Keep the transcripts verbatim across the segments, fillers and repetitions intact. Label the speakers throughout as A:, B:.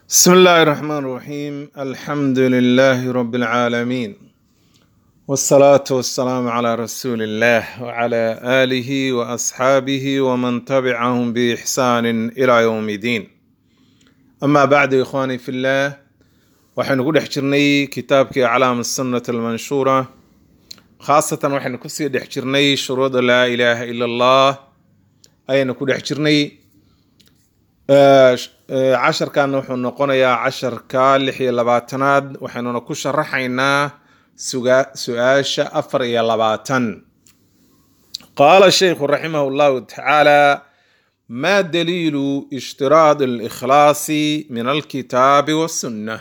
A: بسم الله الرحمن الرحيم. الحمد لله رب العالمين، والصلاة والسلام على رسول الله وعلى آله وأصحابه ومن تبعهم بإحسان إلى يوم الدين. أما بعد إخواني في الله، وحين نقول احجرني كتابك أعلام السنة المنشورة، خاصة وحين نكسي احجرني شروط لا إله إلا الله. أي نقول احجرني casharkan wuxuu noqonayaa casharka lix iyo labaatanaad. waxaanuna ku sharaxaynaa su-aasha afar iyo labaatan. qaala shaykhu raximahu llahu tacaala ma daliilu ishtiraad alikhlaasi min alkitaabi wasunna.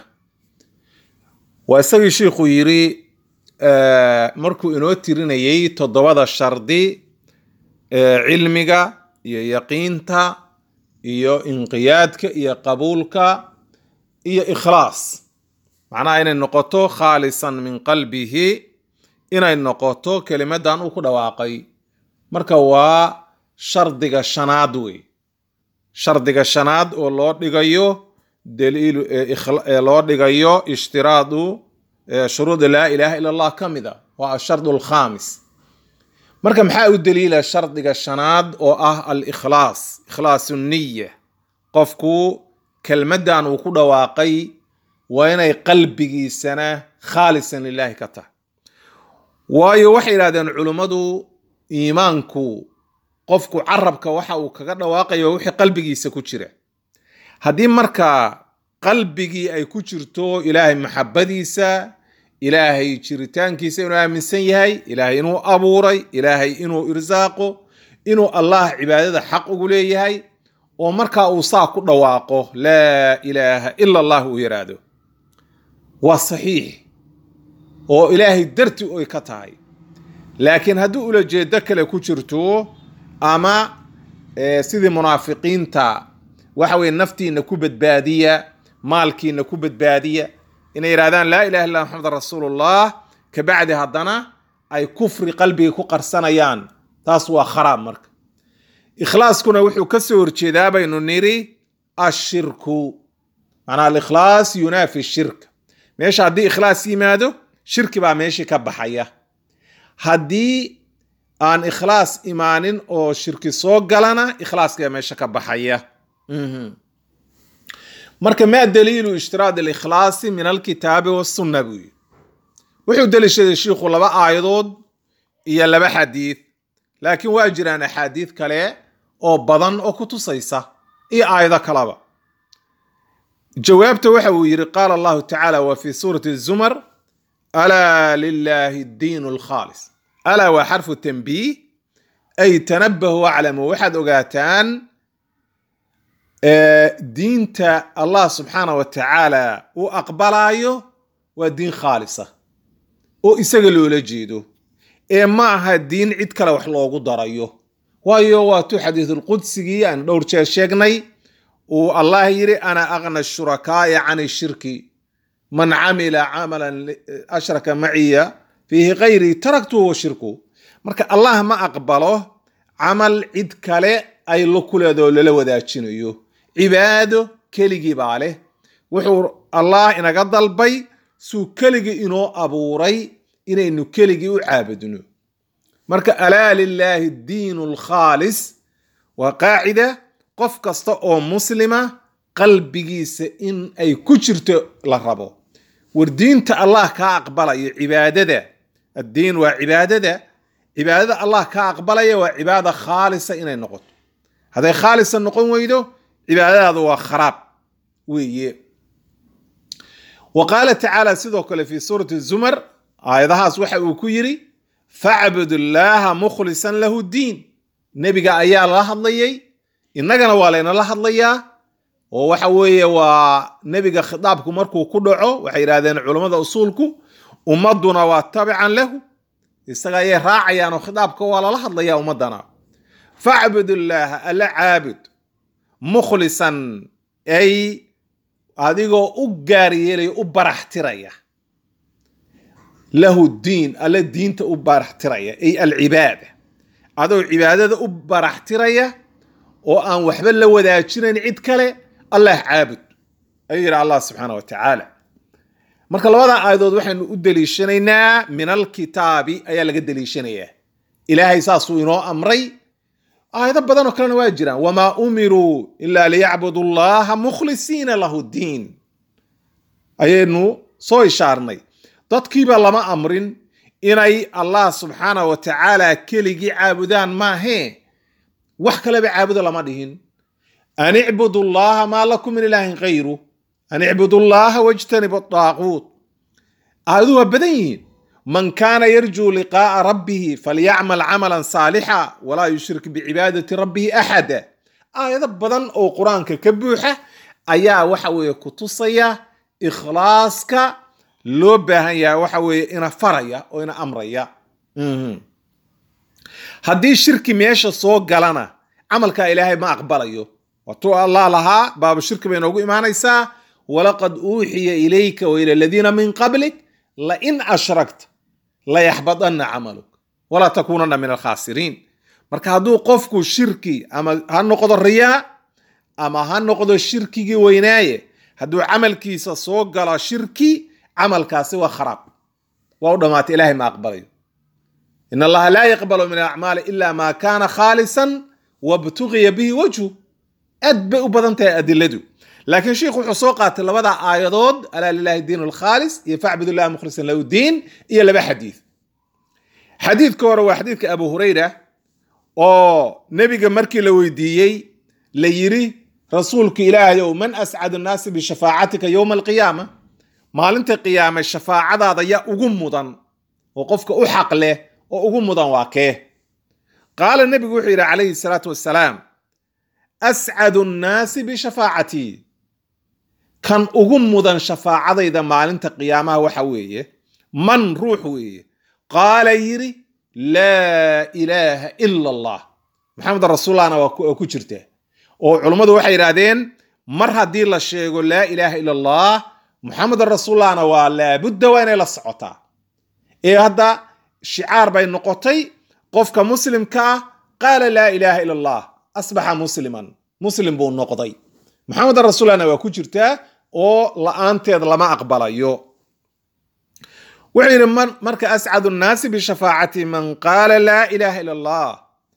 A: waa isagii sheikhu yiri markuu inoo tirinayay toddobada shardi cilmiga iyo yaqiinta iyo inqiyaadka iyo qabuulka iyo ikhlaas, macnaha inay noqoto khaalisan min qalbihi, inay noqoto kelimadan uu ku dhawaaqay. marka waa shardiga shanaad wey, shardiga shanaad oo loo dhigayo daliil loo dhigayo ishtiraadu shuruud laa ilaha illa allah kamida, waa ashard alkhamis. marka maxaa u daliila shardiga shanaad oo ah al-ikhlaas, ikhlaasu niya. qofku kelmadan uu ku dhawaaqay waa inay qalbigiisana khaalisan lillahi ka tahay. waayo waxay yidhahdeen culummadu, iimaanku qofku carabka waxa uu kaga dhawaaqayo wixii qalbigiisa ku jira. haddii marka qalbigii ay ku jirto ilaahay maxabadiisa, ilaahay jiritaankiisa inuu aaminsan yahay, ilaahay inuu abuuray, ilaahay inuu irsaaqo, inuu allah cibaadada xaq ugu leeyahay, oo markaa uu saa ku dhawaaqo laa ilaaha ila allah uu yiraahdo, waa saxiix oo ilaahay darti oy ka tahay. laakiin haddii ula jeedo kale ku jirto, ama sidii munaafiqiinta waxa weye naftiina ku badbaadiya, maalkiina ku badbaadiya, inay yidhahdaan laa ilaha illa muxamed rasuulullah, kabacdi haddana ay kufri qalbiga ku qarsanayaan, taas waa kharaab. marka ikhlaaskuna wuxuu ka soo horjeedaa baynu niri ashirku, macnaa alikhlaas yunaafi shirka. meesha haddii ikhlaas yimaado, shirki baa meeshii ka baxaya. haddii aan ikhlaas imaanin oo shirki soo galana, ikhlaaska meesha ka baxaya. marka ma daliilu ishtiraad alikhlaasi min alkitaabi wasunna buu yiri. wuxuu daliishaday shiikhu laba aayadood iyo laba xadiid, laakiin waa jiraan axaadiid kale oo badan oo ku tusaysa iyo aayado kalaba. jawaabta waxa uu yiri qaala allahu tacaala wa fi suurati zumar alaa lilahi diinu alkhaalis. alaa waa xarfu tanbiih, ay tanabahu waclamu, waxaad ogaataan diinta allah subxaana wa tacaala uu aqbalaayo waa diin khaalisa oo isaga loola jeedo, ee ma aha diin cid kale wax loogu darayo. waayo waa tu xadiisulqudsigii aan dhowr jeer sheegnay, uu allah yiri ana aqna shurakaai can shirki man camila camalan ashraka maciya fiihi kayrii taraktuhu wa shirku. marka allah ma aqbalo camal cid kale ay la kuleedoo lala wadaajinayo. cibaado keligii baa leh. wuxuu allah inaga dalbay suu keligii inoo abuuray inaynu keligii u caabudno. marka alaa lilaahi diinu alkhaalis waa qaacida qof kasta oo muslima qalbigiisa in ay ku jirto la rabo. war diinta allah kaa aqbalayo cibaadada, addiin waa cibaadada, cibaadada allah kaa aqbalaya waa cibaada khaalisa inay noqoto. hadday khaalisa noqon weydo, cibaadadaadu waa kharaab weeye. wa qaala tacaala sidoo kale fi suurati zumar, aayadahaas waxa uu ku yiri facbud llaaha mukhlisan lahu diin. nebiga ayaa la hadlayay, innagana waa laynala hadlayaa. oo waxa weeye waa nebiga khitaabku markuu ku dhaco, waxay yidhahdeen culammada usuulku, ummaduna waa tabican lahu, isaga ayay raacayaan oo khitaabka waa lala hadlayaa ummadana. facbud llaaha, alla caabud, mukhlisan ay adigoo u gaar yeelaya, u baraxtiraya, lahu diin, alla diinta u baraxtiraya, ay alcibaada, adoo cibaadada u baraxtiraya oo aan waxba la wadaajinayn cid kale, allah caabud. ayuu yidhi allah subxaana wa tacaala. marka labada aayadood waxaynu u deliishanaynaa min alkitaabi ayaa laga deliishanayaa. ilaahay saasuu inoo amray. aayado badan oo kalena waa jiraan. wamaa umiruu ilaa liyacbudu llaha mukhlisiina lahu ddiin ayaynu soo ishaarnay. dadkiiba lama amrin inay allah subxaana wa tacaala keligii caabudaan maahee wax kaleba caabuda lama dhihin. an icbudu llaha maa lakum min ilaahin hayru an icbudu llaha wajtanibu daaquut. aayaduhu waa badan yihiin. man kaana yarjuu liqaa'a rabbihi falyacmal camalan saalixa walaa yushrik bicibaadati rabbihi axada. aayado badan oo qur-aanka ka buuxa ayaa waxa weeye ku tusaya ikhlaaska loo baahan yahay, waxa weeye ina faraya oo ina amraya. haddii shirki meesha soo galana camalkaa ilaahay ma aqbalayo. waatuu allah lahaa baabu shirki bay noogu imaanaysaa. walaqad uuxiya ilayka wa ila aladiina min qablik lain ashrakta layaxbadanna camaluk walaa takuunanna min alkhaasiriin. marka hadduu qofku shirki ama ha noqdo riyaa ama ha noqdo shirkigii weynaaye, hadduu camalkiisa soo galo shirki, camalkaasi waa kharaab, waa u dhamaatay, ilaahay ma aqbalayo. in allaha laa yaqbalu min alacmaali ila ma kaana khaalisan wabtugiya bihi wajhu. aad bay u badan tahay adiladu, laakiin sheikhu wuxuu soo qaatay labada aayadood alaa lilahi diin alkhaalis iyo facbud illaha mukhlisan lahu diin iyo laba xadiid. xadiidka hore waa xadiidka abu hurayra oo nebiga markii la weydiiyey la yiri rasuulka ilaahayow man ascadu nnaasi bishafaacatika yowma alqiyaama, maalinta qiyaame shafaacadaada yaa ugu mudan oo qofka u xaq leh oo ugu mudan waa kee? qaala nebigu wuxuu yidhi calayhi salaatu wassalaam ascadu nnaasi bishafaacatii, kan ugu mudan shafaacadayda maalinta qiyaamaha waxa weeye man ruux weeye qaala yiri laa ilaaha ila allah. maxamedan rasuullahna waa ku jirta oo culummadu waxay yidhaahdeen mar haddii la sheego laa ilaaha ila allah muxamedan rasuullahna waa laabudda waa inay la socotaa. ee hadda shicaar bay noqotay qofka muslimka ah qaala laa ilaaha ila allah asbaxa musliman, muslim buu noqday. maxamedan rasuullahna waa ku jirtaa oo la-aanteed lama aqbalayo. wuxuu yidhi marka ascadu nnaasi bishafaacati man qaala laa ilaaha ila allah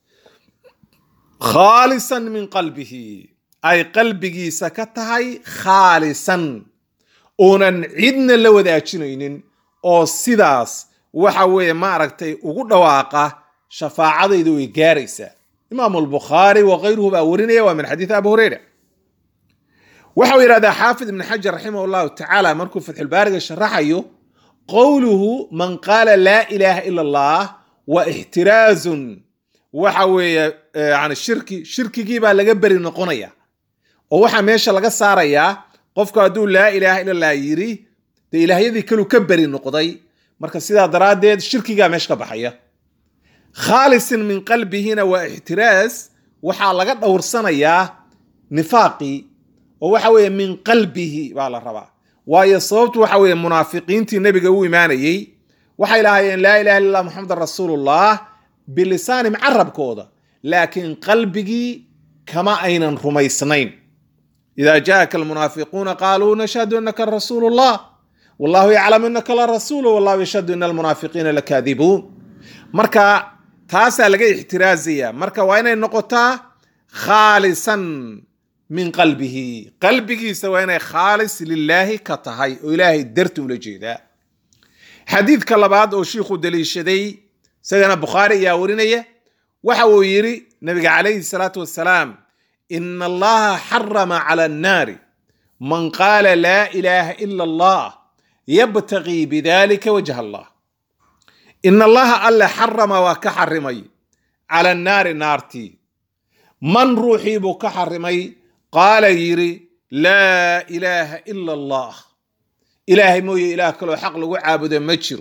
A: khaalisan min qalbihi, ay qalbigiisa ka tahay khaalisan, oonan cidna la wadaajinaynin, oo sidaas waxa weeye maaragtay ugu dhawaaqa shafaacadayda way gaaraysaa. imaamu albukhaari wa kayruhu baa warinaya, waa min xadiidi abu hurayra. waxau yidhahdaa xaafid ibn xajar raximah llahu tacaala markuu fatxulbaariga sharaxayo qowluhu man qaala laa ilaaha ila allah wa ixtiraazun, waxa weeye yani shirki shirkigii baa laga beri noqonaya oo waxaa meesha laga saarayaa qofku hadduu laa ilaaha ila allah yiri dee ilaahyadii kaluu ka beri noqday. marka sidaa daraaddeed shirkigaa meesha ka baxaya. khaalisin min qalbihina waa ixtiraaz, waxaa laga dhowrsanayaa nifaaqii oo waxa weeye min qalbihi baa la rabaa. waayo sababtu waxa weeye munaafiqiintii nebiga u imaanayey waxay lahaayeen laa ilaha illa allah muxamedan rasuulullah bilisaanim carabkooda, laakiin qalbigii kama aynan rumaysnayn. idaa jaaka almunaafiquuna qaaluu nashhadu innaka rasuulullah wallahu yaclamu innaka la rasuulu wallahu yashhadu ina almunaafiqiina lakaadibuun. marka taasaa laga ixtiraazaya. marka waa inay noqotaa khaalisan min qalbihi, qalbigiisa waa inay khaalis lilaahi ka tahay oo ilaahay darti ula jeedaa. xadiidka labaad oo shiikhu daliishaday isagana bukhaari ayaa warinaya. waxa uu yiri nabiga calayhi salaatu wassalaam ina allaha xarama cala annaari man qaala laa ilaaha ila allah yabtagii bidalika wajha allah. ina allaha alle xarama waa ka xarimay cala annaari naartii man ruuxii buu ka xarimay qaala yiri laa ilaaha ila allah, ilaahay mooye ilaah kaloo xaq lagu caabudo ma jiro.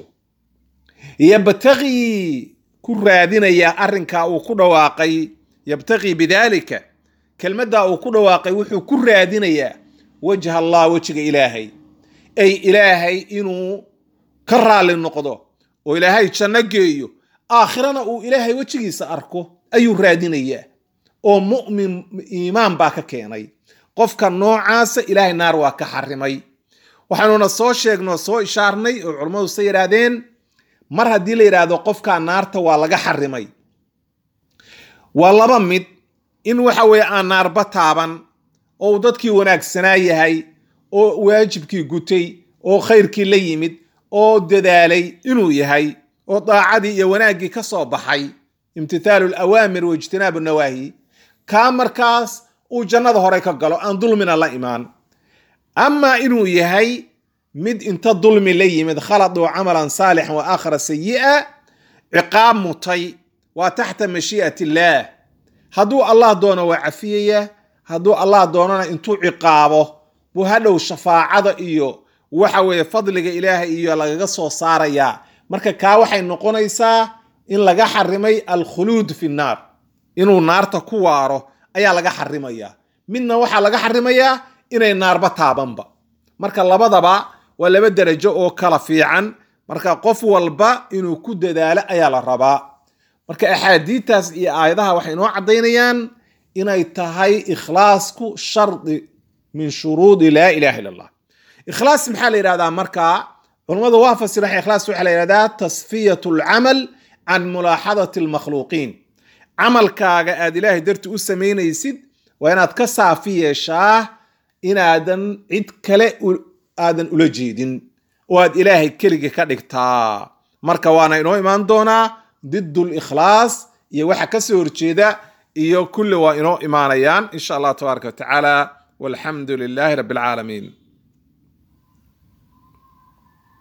A: yabtagii ku raadinaya arrinkaa uu ku dhawaaqay, yabtagii bidaalika kelmaddaa uu ku dhawaaqay wuxuu ku raadinayaa wajha allah, wejiga ilaahay, ay ilaahay inuu ka raali noqdo oo ilaahay janno geeyo, aakhirana uu ilaahay wejigiisa arko ayuu raadinayaa. oo mu'min iimaan baa ka keenay. qofka noocaasa ilaahay naar waa ka xarimay waxaanuna soo sheegno soo ishaarnay oo culimadu say yiraahdeen mar haddii la yiraahdo qofka naarta waa laga xarimay waa laba mid in waxa weeye aan naarba taaban oo dadkii wanaagsanaa yahay oo waajibkii gutay oo khayrkii la yimid oo dadaalay inuu yahay oo daacadii iyo wanaagii ka soo baxay imtithaalul awaamir wa ijtinaabu nawaahi ka markaas uu jannada hore ka galo aan dulmina la imaan ama inuu yahay mid inta dulmi la yimid khalad oo amalan saalix wa aakhara sayyi'a ciqaab mutay wa tahta mashii'ati Allah hadduu Allah doono waa cafiyaya hadduu Allah doonana intuu ciqaabo buu hadhow shafaacada iyo waxa weeye fadliga ilaahay iyo lagaga soo saaraya marka ka waxay noqonaysaa in laga xarimay al-khulud fi an-nar inuu naarta ku waaro ayaa laga xarimaya midna waxa laga xarimaya inay naarba taabanba marka labadaba waa laba darajo oo kala fiican marka qof walba inuu ku dadaalo ayaa la rabaa marka axaadiitaas iyo aayadaha waxay noo cadeynayaan inay tahay ikhlaasku shardi min shuruudi laa ilaaha illa allah ikhlaas maxaa la yiraahdaa marka culimadu waa fasireen ikhlaas waxa la yiraahdaa tasfiyatul amal an mulahadati al makhluuqin amalkaaga aad ilaahay darti u sameynaysid waa inaad ka saafi yeeshaa inaadan cid kale aadan ula jeedin oo aad ilaahay kaliya ka dhigtaa marka waana inoo imaan doonaa diddul ikhlaas iyo waxa ka soo horjeeda iyo kulli waa inoo imaanayaan insha Allah tabaaraka wa taala walhamdulillahi rabbil alamin